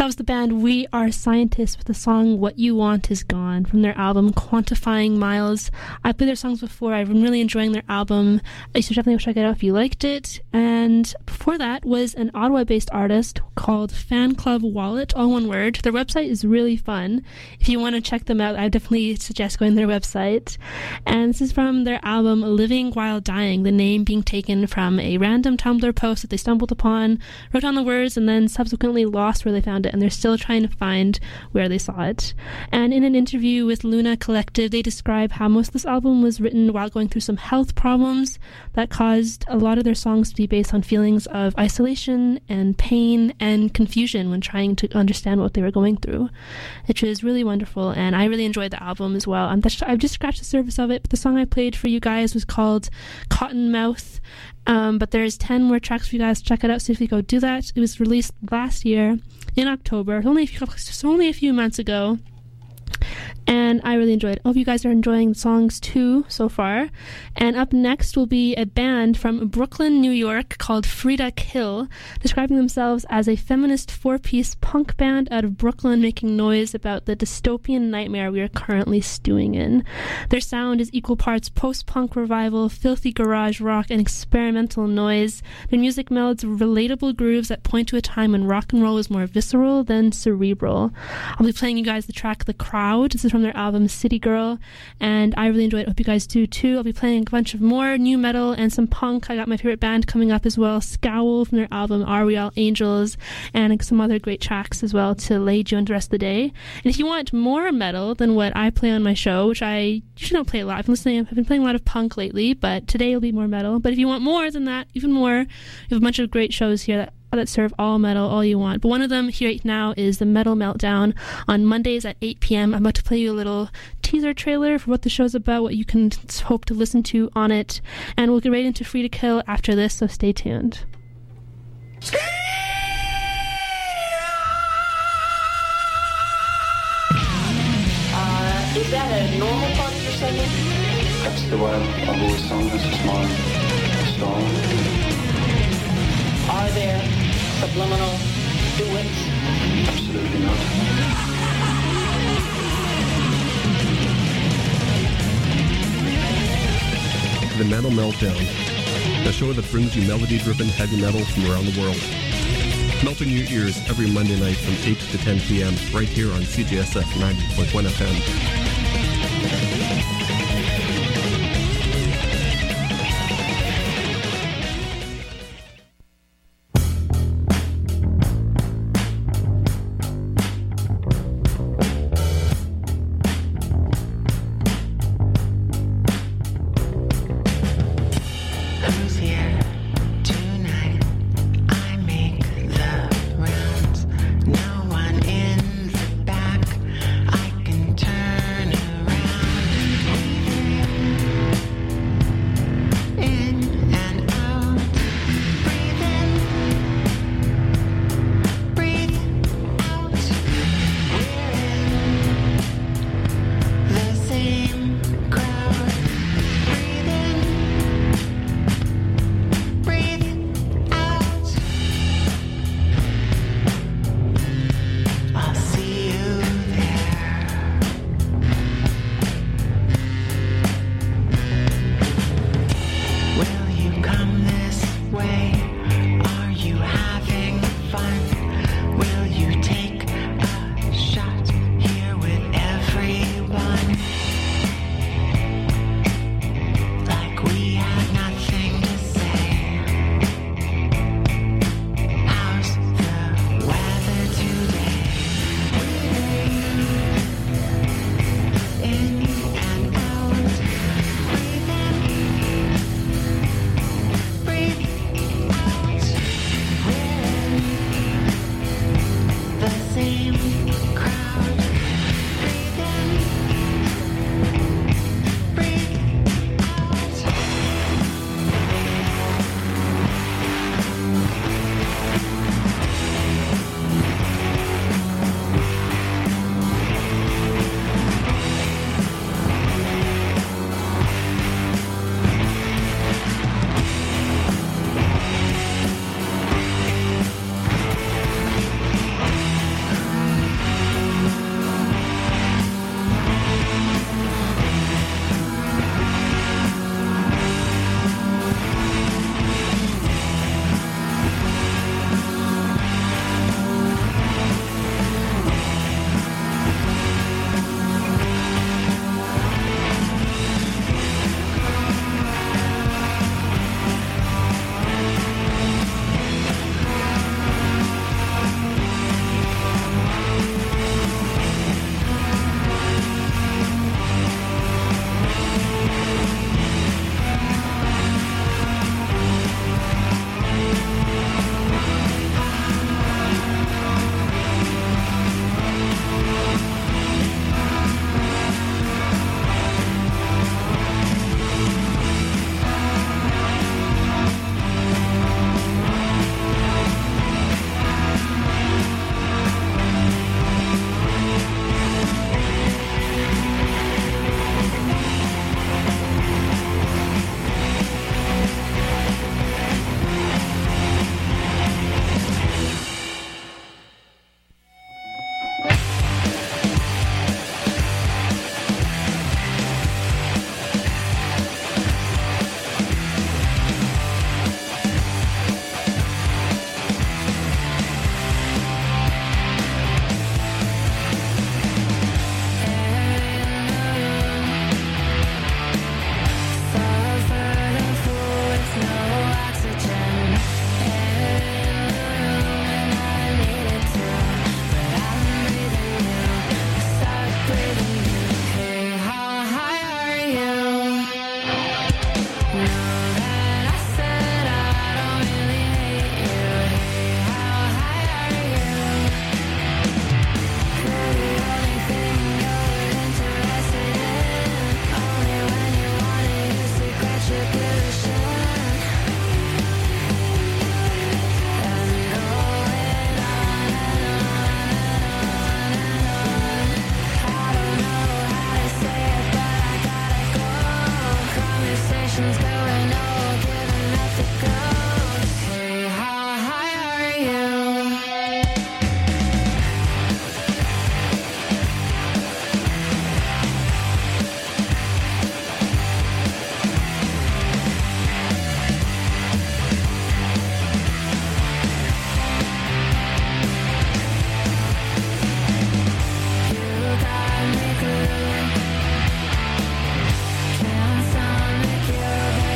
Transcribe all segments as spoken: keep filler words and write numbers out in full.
That was the band We Are Scientists with the song What You Want Is Gone from their album Quantifying Miles. I've played their songs before. I've been really enjoying their album. You should definitely check it out if you liked it. And before that was an Ottawa-based artist called Fan Club Wallet, all one word. Their website is really fun. If you want to check them out, I definitely suggest going to their website. And this is from their album Living While Dying, the name being taken from a random Tumblr post that they stumbled upon, wrote down the words, and then subsequently lost where they found it, and they're still trying to find where they saw it. And in an interview with Luna Collective, they describe how most of this album was written while going through some health problems that caused a lot of their songs to be based on feelings of isolation and pain and confusion when trying to understand what they were going through, which is really wonderful. And I really enjoyed the album as well. And I've just scratched the surface of it, but the song I played for you guys was called Cottonmouth. Um, but there's ten more tracks for you guys to check it out, so if you go do that. It was released last year in October, only a few, just only a few months ago. And I really enjoyed it. I hope you guys are enjoying the songs too so far. And up next will be a band from Brooklyn, New York called Frida Kill, describing themselves as a feminist four-piece punk band out of Brooklyn making noise about the dystopian nightmare we are currently stewing in. Their sound is equal parts post-punk revival, filthy garage rock, and experimental noise. Their music melds relatable grooves that point to a time when rock and roll was more visceral than cerebral. I'll be playing you guys the track The Crowd. This is from their album City Girl, and I really enjoyed it. I hope you guys do too. I'll be playing a bunch of more new metal and some punk. I got my favorite band coming up as well, Scowl, from their album Are We All Angels, and some other great tracks as well to lead you into the rest of the day. And if you want more metal than what I play on my show, which I usually don't play a lot, I've been listening, I've been playing a lot of punk lately, but today will be more metal. But if you want more than that, even more, we have a bunch of great shows here that that serve all metal, all you want. But one of them here right now is the Metal Meltdown on Mondays at eight p.m. I'm about to play you a little teaser trailer for what the show's about, what you can hope to listen to on it, and we'll get right into Frida Kill after this, so stay tuned. Uh, is that a normal part of your singing? That's the way I've, I've always sung. This is my style. Are there subliminal duets? Absolutely not. The Metal Meltdown, a show that brings you melody-driven heavy metal from around the world. Melting your ears every Monday night from eight to ten p.m. right here on C J S F ninety point one F M. No one in the back, I can turn around. Emotions going all given left to go. Hey, how high are you? Can't stomach your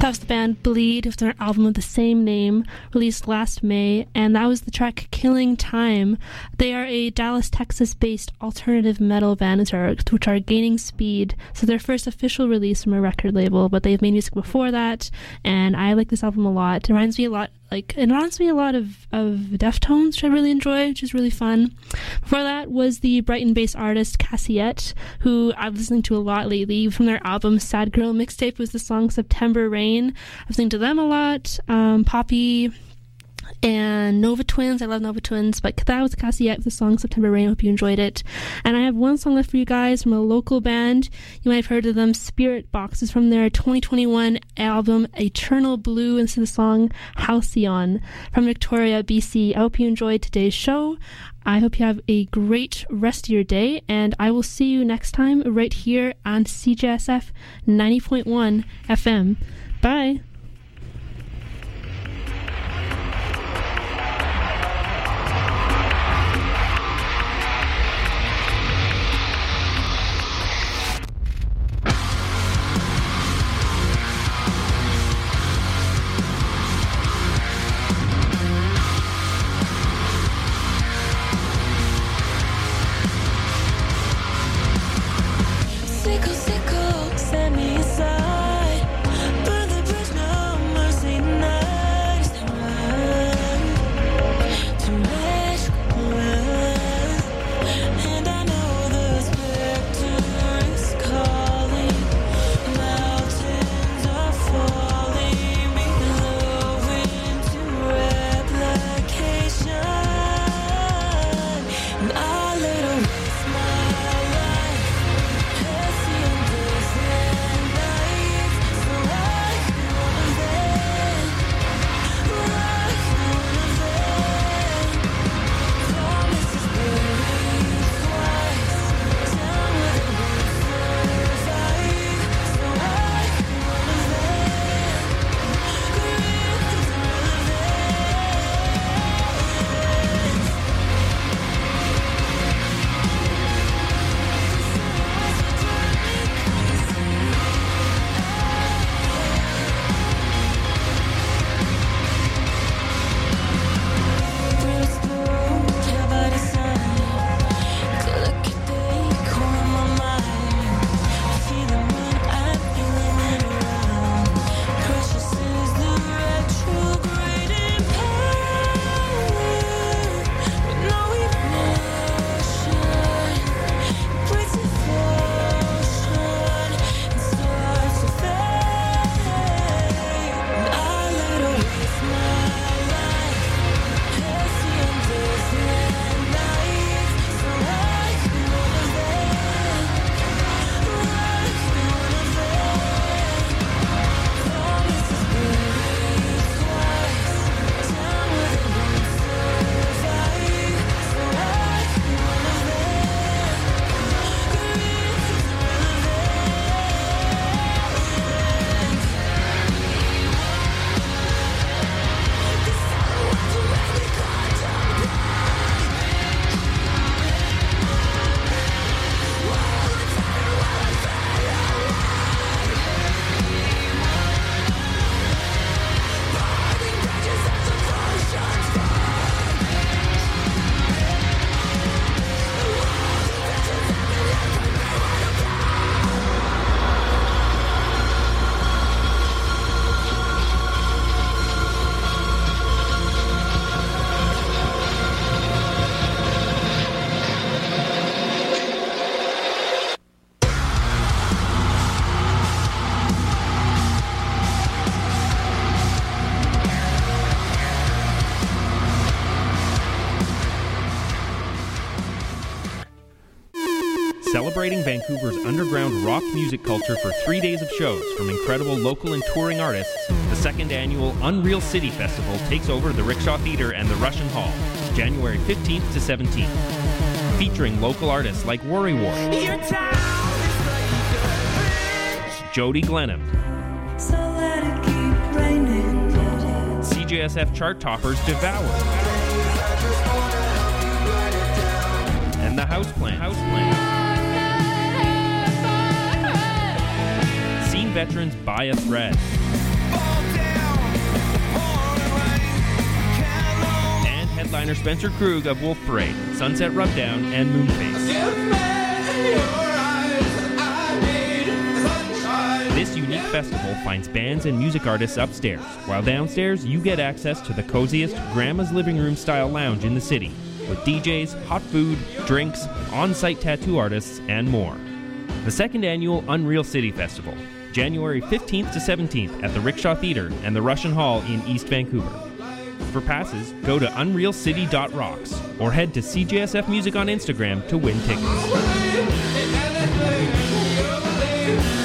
That was the band Bleed with their album of the same name, released last May, and that was the track Killing Time. They are a Dallas, Texas-based alternative metal band which are, which are gaining speed. So their first official release from a record label, but they've made music before that, and I like this album a lot. It reminds me a lot, like, it reminds me a lot of, of Deftones, which I really enjoy, which is really fun. Before that was the Brighton-based artist Cassiette, who I've listening to a lot lately. From their album Sad Girl Mixtape was the song September Rain. I've listened to them a lot. Um, Poppy and Nova Twins. I love Nova Twins, but that was Cassiette with the song September Rain. I hope you enjoyed it. And I have one song left for you guys from a local band. You might have heard of them, Spirit Box. It's from their twenty twenty-one album Eternal Blue, and it's the song Halcyon from Victoria, B C. I hope you enjoyed today's show. I hope you have a great rest of your day, and I will see you next time right here on C J S F ninety point one F M. Bye. Sickle, sickle, send me aside. Burn the bridge, no mercy tonight. Stay right to mesh with. And I know the specter is calling. Mountains are falling below into replication. And I let waste my life. Celebrating Vancouver's underground rock music culture for three days of shows from incredible local and touring artists, the second annual Unreal City Festival takes over the Rickshaw Theatre and the Russian Hall, January fifteenth to seventeenth. Featuring local artists like Worry War, Jody Glenham, So let it keep raining. C J S F chart toppers Devour, and the Houseplant. Houseplant. Scene veterans By a Thread. And headliner Spencer Krug of Wolf Parade, Sunset Rubdown, and Moonface. This unique festival finds bands and music artists upstairs, while downstairs you get access to the coziest Grandma's Living Room style lounge in the city, with D Js, hot food, drinks, on-site tattoo artists, and more. The second annual Unreal City Festival, January fifteenth to seventeenth at the Rickshaw Theatre and the Russian Hall in East Vancouver. For passes, go to unreal city dot rocks or head to C J S F Music on Instagram to win tickets.